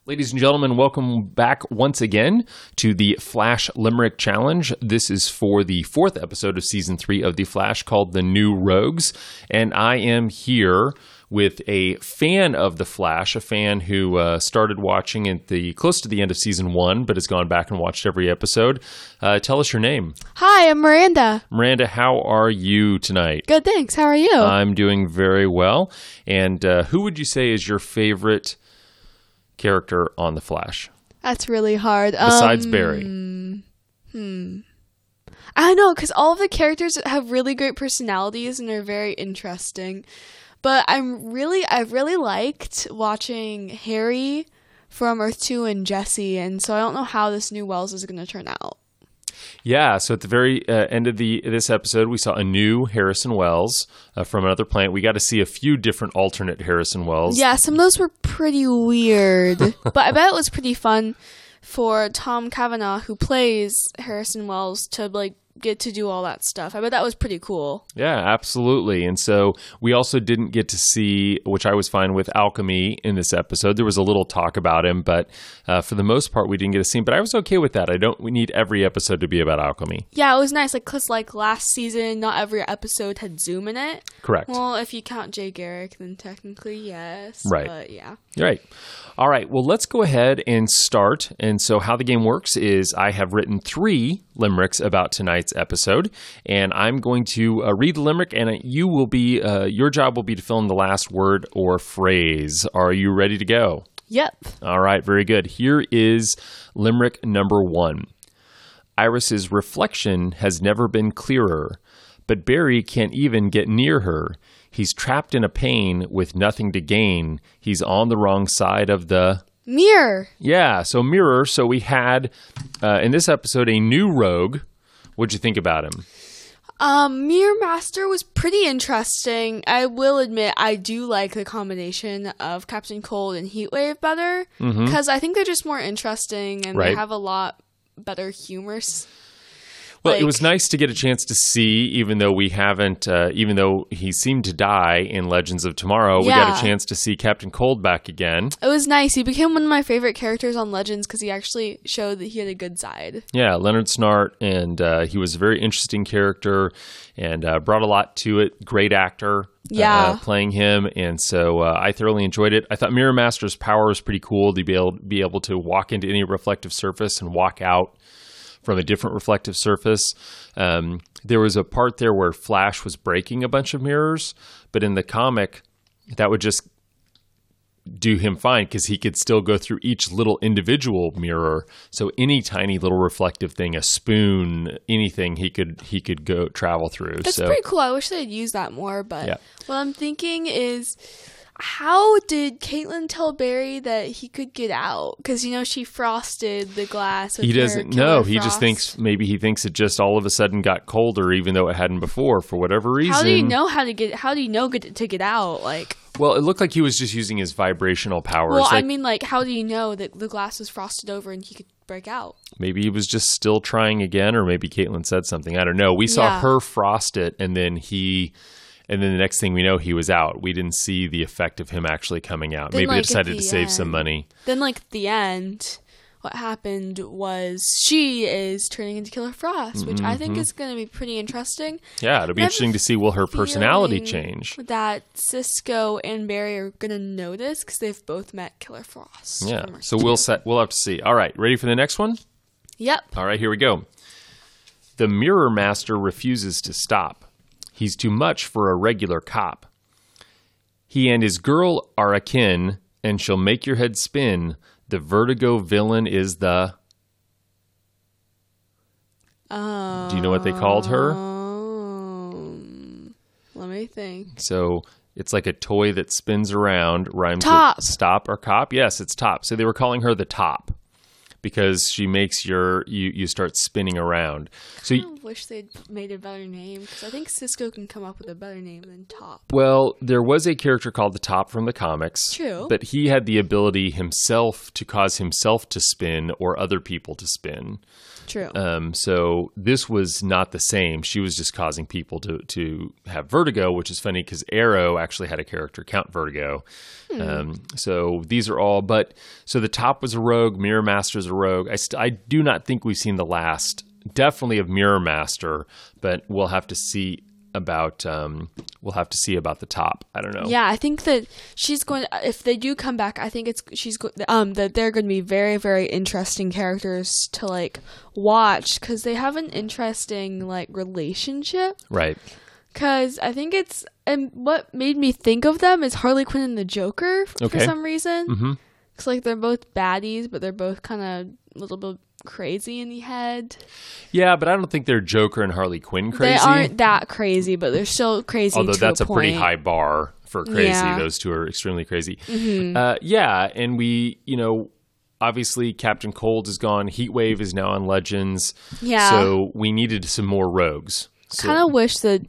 Ladies and gentlemen, welcome back once again to the Flash Limerick Challenge. This is for the 4th episode of Season 3 of The Flash called The New Rogues. And I am here with a fan of The Flash, a fan who started watching at close to the end of Season 1, but has gone back and watched every episode. Tell us your name. Hi, I'm Miranda. Miranda, how are you tonight? Good, thanks. How are you? I'm doing very well. And who would you say is your favorite character on The Flash? That's really hard. Besides Barry. I don't know, because all of the characters have really great personalities and are very interesting. But I've really liked watching Harry from Earth 2 and Jesse, and so I don't know how this new Wells is going to turn out. Yeah, so at the very end of this episode, we saw a new Harrison Wells from another planet. We got to see a few different alternate Harrison Wells. Yeah, some of those were pretty weird, but I bet it was pretty fun for Tom Cavanaugh, who plays Harrison Wells, to get to do all that stuff. I bet that was pretty cool. Yeah, absolutely. And so we also didn't get to see, which I was fine with, Alchemy in this episode. There was a little talk about him, but for the most part, we didn't get to see him. But I was okay with that. We need every episode to be about Alchemy. Yeah, it was nice. Because last season, not every episode had Zoom in it. Correct. Well, if you count Jay Garrick, then technically yes. Right. But yeah. Right. All right. Well, let's go ahead and start. And so how the game works is I have written 3 limericks about tonight's episode, and I'm going to read the limerick, and you will be your job will be to fill in the last word or phrase. Are you ready to go? Yep. All right. Very good. Here is limerick number 1. Iris's reflection has never been clearer, but Barry can't even get near her. He's trapped in a pain with nothing to gain. He's on the wrong side of the mirror. Yeah, so mirror. So we had, in this episode, a new rogue. What'd you think about him? Mirror Master was pretty interesting. I will admit I do like the combination of Captain Cold and Heatwave better, because I think they're just more interesting and they have a lot better humor. Well, it was nice to get a chance to see, even though we haven't, even though he seemed to die in Legends of Tomorrow, we got a chance to see Captain Cold back again. It was nice. He became one of my favorite characters on Legends because he actually showed that he had a good side. Yeah, Leonard Snart, and he was a very interesting character and brought a lot to it. Great actor. Playing him, and so I thoroughly enjoyed it. I thought Mirror Master's power was pretty cool to be able to walk into any reflective surface and walk out from a different reflective surface. There was a part there where Flash was breaking a bunch of mirrors, but in the comic, that would just do him fine because he could still go through each little individual mirror. So any tiny little reflective thing, a spoon, anything, he could go travel through. That's pretty cool. I wish they'd use that more, but what I'm thinking is, how did Caitlin tell Barry that he could get out? Because, she frosted the glass with He doesn't know. He just thinks he thinks it just all of a sudden got colder, even though it hadn't before, for whatever reason. How do you know to get out? Well, it looked like he was just using his vibrational powers. Well, how do you know that the glass was frosted over and he could break out? Maybe he was just still trying again, or maybe Caitlin said something. I don't know. We saw her frost it, and then the next thing we know, he was out. We didn't see the effect of him actually coming out. Maybe they decided to save some money. Then, at the end, what happened was she is turning into Killer Frost, which I think is going to be pretty interesting. Yeah, it'll be interesting to see, will her personality change? That Cisco and Barry are going to notice because they've both met Killer Frost. Yeah, so we'll have to see. All right, ready for the next one? Yep. All right, here we go. The Mirror Master refuses to stop. He's too much for a regular cop. He and his girl are akin, and she'll make your head spin. The Vertigo villain is the... Do you know what they called her? Let me think. So it's like a toy that spins around, rhymes Top. with stop or cop. Yes, it's Top. So they were calling her the Top. because she makes you start spinning around. So I wish they'd made a better name, because I think Cisco can come up with a better name than Top. Well, there was a character called the Top from the comics. True. But he had the ability himself to cause himself to spin or other people to spin. True. So this was not the same. She was just causing people to have vertigo, which is funny because Arrow actually had a character, Count Vertigo. So these are all, so the Top was a rogue, Mirror Master's a rogue. I do not think we've seen the last, definitely of Mirror Master, but we'll have to see about the Top. I don't know. Yeah, I think that she's going. If they do come back, I think that they're going to be very, very interesting characters to like watch, because they have an interesting like relationship. Right. Because I think and what made me think of them is Harley Quinn and the Joker for some reason. Mm-hmm. Because like they're both baddies, but they're both kind of a little bit crazy in the head. Yeah, but I don't think they're Joker and Harley Quinn crazy. They aren't that crazy, but they're still crazy. Although that's a pretty point. high bar for crazy. Yeah. Those two are extremely crazy. Mm-hmm. Yeah, and we, obviously Captain Cold is gone. Heatwave is now on Legends. Yeah. So we needed some more rogues. So, kind of wish that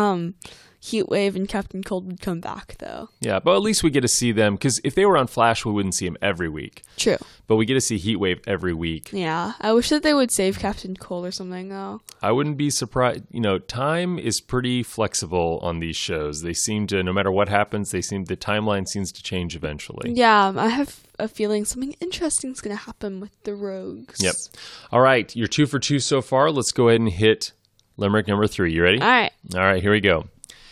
Heatwave and Captain Cold would come back, though. yeah, but at least we get to see them, because if they were on Flash, we wouldn't see them every week. True. But we get to see Heatwave every week. Yeah. I wish that they would save Captain Cold or something, though. I wouldn't be surprised. Time is pretty flexible on these shows. They seem to, no matter what happens, the timeline seems to change eventually. Yeah, I have a feeling something interesting is going to happen with the rogues. Yep. All right, you're 2 for 2 so far. Let's go ahead and hit Limerick number 3. You ready? All right. All right, here we go.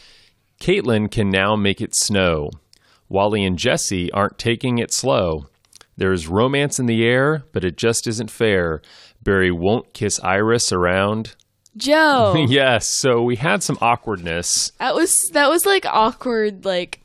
Caitlin can now make it snow. Wally and Jesse aren't taking it slow. There's romance in the air, but it just isn't fair. Barry won't kiss Iris around. Joe. Yes, so we had some awkwardness. That was like awkward, like...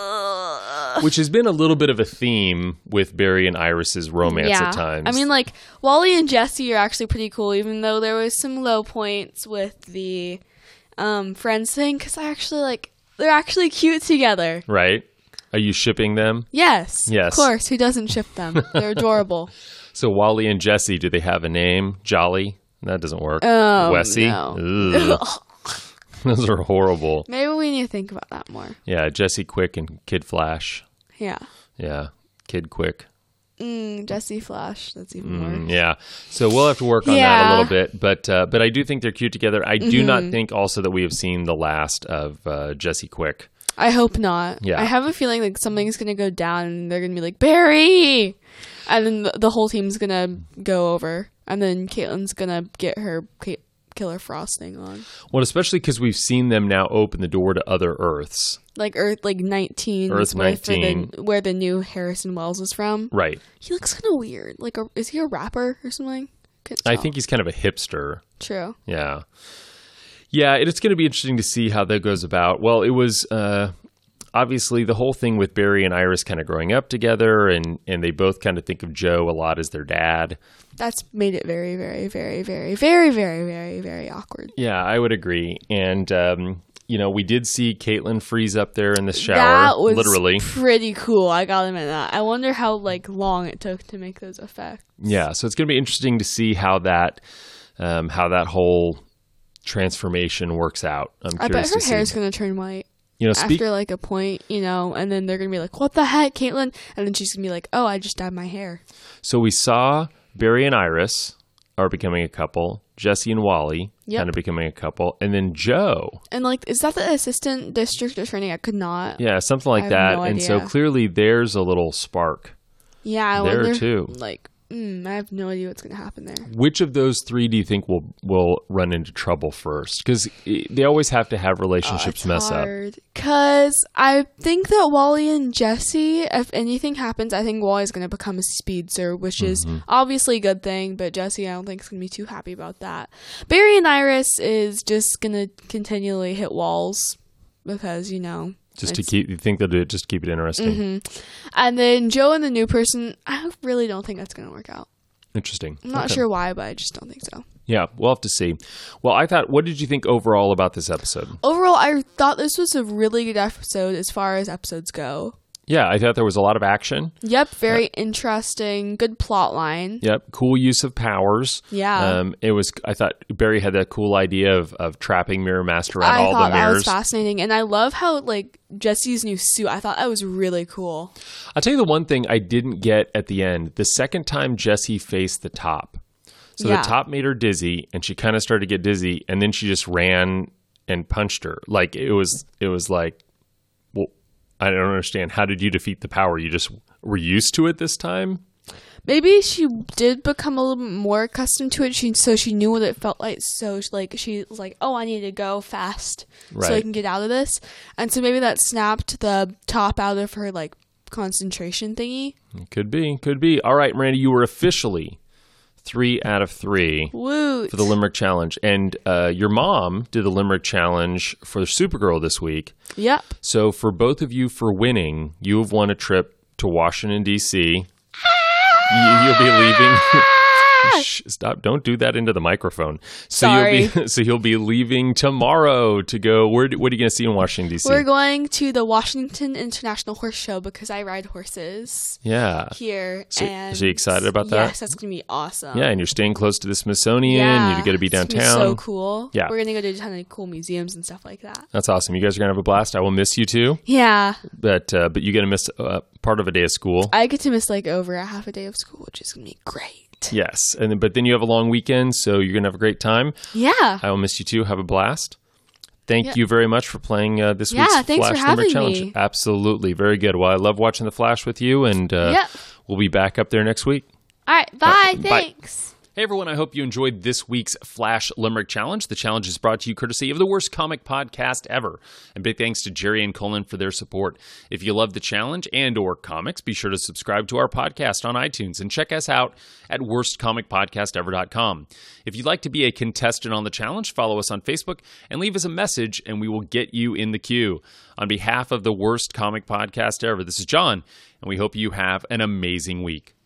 Which has been a little bit of a theme with Barry and Iris's romance at times. I mean, like, Wally and Jesse are actually pretty cool, even though there was some low points with the friends thing, because they're actually cute together. Right? Are you shipping them? Yes. Yes. Of course. Who doesn't ship them? They're adorable. So Wally and Jesse, do they have a name? Jolly? That doesn't work. Oh, Wessie? no. Those are horrible. Maybe we need to think about that more. Yeah, Jesse Quick and Kid Flash. Yeah. Yeah, Kid Quick. Jesse Flash. That's even more. Yeah. So we'll have to work on that a little bit. But I do think they're cute together. I do not think also that we have seen the last of Jesse Quick. I hope not. Yeah. I have a feeling like something's going to go down and they're going to be like, Barry! And then the whole team's going to go over. And then Caitlin's going to get her Killer Frost thing on. Well, especially because we've seen them now open the door to other Earths. Like Earth 19. Earth 19. Where the new Harrison Wells is from. Right. He looks kind of weird. Like, is he a rapper or something? I think he's kind of a hipster. True. Yeah. Yeah, it's going to be interesting to see how that goes about. Well, it was obviously the whole thing with Barry and Iris kind of growing up together, and they both kind of think of Joe a lot as their dad. That's made it very, very, very, very, very, very, very, very awkward. Yeah, I would agree. And, we did see Caitlin freeze up there in the shower, that was literally. Pretty cool. I gotta admit that. I wonder how long it took to make those effects. Yeah, so it's going to be interesting to see how that whole transformation works out. I bet her hair is going to turn white. After a point, and then they're going to be like, what the heck, Caitlin? And then she's going to be like, oh, I just dyed my hair. So we saw Barry and Iris are becoming a couple, Jesse and Wally kind of becoming a couple, and then Joe. And is that the assistant district attorney? I could not. Yeah, something like that. No idea. So clearly there's a little spark. Yeah, I there wonder, too. I have no idea what's going to happen there. Which of those three do you think will run into trouble first? Because they always have to have relationships mess hard. Up. Because I think that Wally and Jesse, if anything happens, I think Wally's going to become a speedster, which is obviously a good thing, but Jesse, I don't think is going to be too happy about that. Barry and Iris is just going to continually hit walls because, just to keep, you think they'll do it just to keep it interesting. Mm-hmm. And then Joe and the new person, I really don't think that's going to work out. Interesting. I'm not sure why, but I just don't think so. Yeah, we'll have to see. Well, what did you think overall about this episode? Overall, I thought this was a really good episode as far as episodes go. Yeah, I thought there was a lot of action. Yep, very interesting. Good plot line. Yep, cool use of powers. Yeah. I thought Barry had that cool idea of trapping Mirror Master around all the mirrors. I thought that was fascinating. And I love how, like, Jesse's new suit, I thought that was really cool. I'll tell you the one thing I didn't get at the end. The second time Jessie faced the top. So the top made her dizzy, and she kind of started to get dizzy, and then she just ran and punched her. Like, it was like, well, I don't understand. How did you defeat the power? You just were used to it this time? Maybe she did become a little bit more accustomed to it, so she knew what it felt like. So, like, she was like, oh, I need to go fast so I can get out of this. And so maybe that snapped the top out of her, like, concentration thingy. Could be. All right, Miranda, you were officially 3 out of 3 Woot. For the Limerick Challenge. And your mom did the Limerick Challenge for Supergirl this week. Yep. So for both of you for winning, you have won a trip to Washington, D.C. You'll be leaving. Shh, stop! Don't do that into the microphone. So Sorry. You'll be leaving tomorrow to go. What are you going to see in Washington D.C.? We're going to the Washington International Horse Show because I ride horses. Yeah. Here. So and are you excited about that? Yes, that's going to be awesome. Yeah, and you're staying close to the Smithsonian. Yeah, You're going to be downtown. It's gonna be so cool. Yeah. We're going to go to a ton of cool museums and stuff like that. That's awesome. You guys are going to have a blast. I will miss you too. Yeah. But you get to miss part of a day of school. I get to miss like over a half a day of school, which is going to be great. Yes, but then you have a long weekend, so you're going to have a great time. Yeah. I will miss you too. Have a blast. Thank you very much for playing this week's thanks Flash for having Limerick Challenge. me. Absolutely. Very good. Well, I love watching The Flash with you, and we'll be back up there next week. All right. Bye. Thanks. Bye. Hey everyone, I hope you enjoyed this week's Flash Limerick Challenge. The challenge is brought to you courtesy of the Worst Comic Podcast Ever. And big thanks to Jerry and Colin for their support. If you love the challenge and or comics, be sure to subscribe to our podcast on iTunes and check us out at worstcomicpodcastever.com. If you'd like to be a contestant on the challenge, follow us on Facebook and leave us a message and we will get you in the queue. On behalf of the Worst Comic Podcast Ever, this is John, and we hope you have an amazing week.